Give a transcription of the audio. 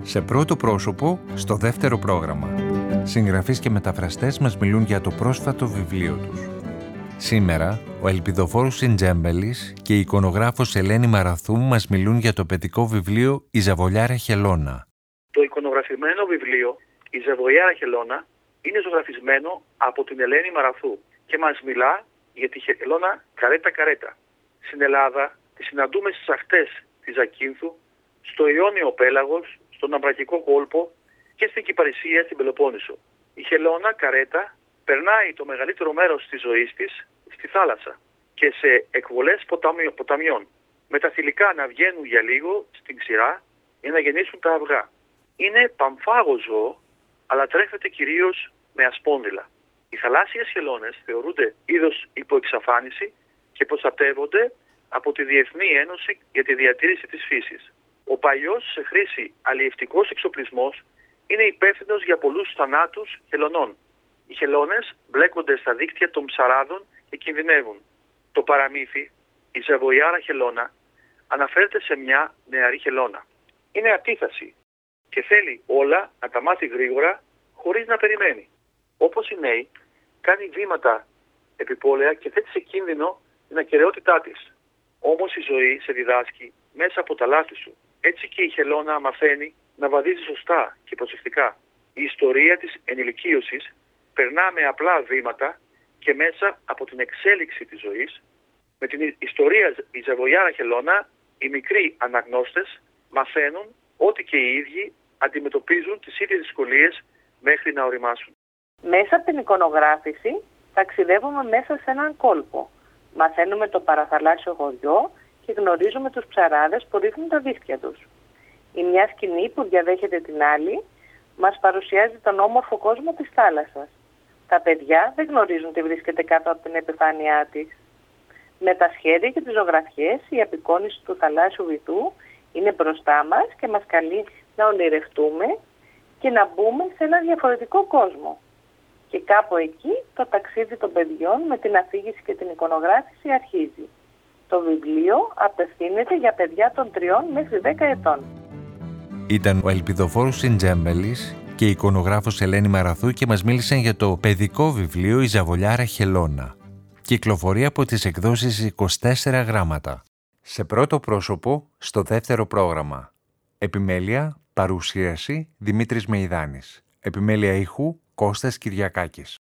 Σε πρώτο πρόσωπο, στο δεύτερο πρόγραμμα. Συγγραφείς και μεταφραστές μας μιλούν για το πρόσφατο βιβλίο τους. Σήμερα, ο ελπιδοφόρος Συντζέμπελης και η εικονογράφος Ελένη Μαραθού μας μιλούν για το παιδικό βιβλίο «Η Ζαβολιάρα Χελώνα». Το εικονογραφημένο βιβλίο «Η Ζαβολιάρα Χελώνα» είναι ζωγραφισμένο από την Ελένη Μαραθού και μας μιλά για τη χελώνα καρέτα-καρέτα. Στην Ελλάδα τη συναντούμε στις ακτές της Ζακίνθου, στο Ιόνιο πέλαγος, στον Αμβρακικό κόλπο και στην Κυπαρισία στην Πελοπόννησο. Η χελώνα καρέτα περνάει το μεγαλύτερο μέρος της ζωής της στη θάλασσα και σε εκβολές ποταμιών, με τα θηλυκά να βγαίνουν για λίγο στην ξηρά για να γεννήσουν τα αυγά. Είναι παμφάγο ζώο, αλλά τρέφεται κυρίως με ασπόνδυλα. Οι θαλάσσιες χελώνες θεωρούνται είδος υποεξαφάνιση και προστατεύονται από τη Διεθνή Ένωση για τη Διατήρηση της Φύσης. Ο παλιός σε χρήση αλλιευτικός εξοπλισμός είναι υπεύθυνος για πολλούς θανάτους χελωνών. Οι χελώνες μπλέκονται στα δίκτυα των ψαράδων και κινδυνεύουν. Το παραμύθι, η Ζαβολιάρα Χελώνα, αναφέρεται σε μια νεαρή χελώνα. Είναι αντίθεση και θέλει όλα να τα μάθει γρήγορα χωρίς να περιμένει. Όπως οι νέοι, κάνει βήματα επιπόλαια και θέτει σε κίνδυνο την ακεραιότητά της. Όμως η ζωή σε διδάσκει μέσα από τα λάθη σου. Έτσι και η χελώνα μαθαίνει να βαδίζει σωστά και προσεκτικά. Η ιστορία της ενηλικίωσης περνά με απλά βήματα και μέσα από την εξέλιξη της ζωής. Με την ιστορία «Η Ζαβολιάρα Χελώνα» οι μικροί αναγνώστες μαθαίνουν ότι και οι ίδιοι αντιμετωπίζουν τις ίδιες δυσκολίες μέχρι να οριμάσουν. Μέσα από την εικονογράφηση ταξιδεύουμε μέσα σε έναν κόλπο. Μαθαίνουμε το παραθαλάσσιο χωριό και γνωρίζουμε τους ψαράδες που ρίχνουν τα δίχτυα τους. Η μια σκηνή που διαδέχεται την άλλη μας παρουσιάζει τον όμορφο κόσμο της θάλασσας. Τα παιδιά δεν γνωρίζουν τι βρίσκεται κάτω από την επιφάνειά της. Με τα σχέδια και τις ζωγραφιές η απεικόνιση του θαλάσσιου βυθού είναι μπροστά μας και μας καλεί να ονειρευτούμε και να μπούμε σε ένα διαφορετικό κόσμο. Και κάπου εκεί το ταξίδι των παιδιών με την αφήγηση και την εικονογράφηση αρχίζει. Το βιβλίο απευθύνεται για παιδιά των 3 μέχρι 10 ετών. Ήταν ο ελπιδοφόρος Συντζέμπελης και η εικονογράφος Ελένη Μαραθού και μας μίλησαν για το παιδικό βιβλίο «Η Ζαβολιάρα Χελώνα». Κυκλοφορεί από τις εκδόσεις 24 γράμματα. Σε πρώτο πρόσωπο, στο δεύτερο πρόγραμμα. Επιμέλεια, παρουσίαση, Δημήτρης Μεϊδάνης. Επιμέλεια ήχου, Κώστας Κυριακάκης.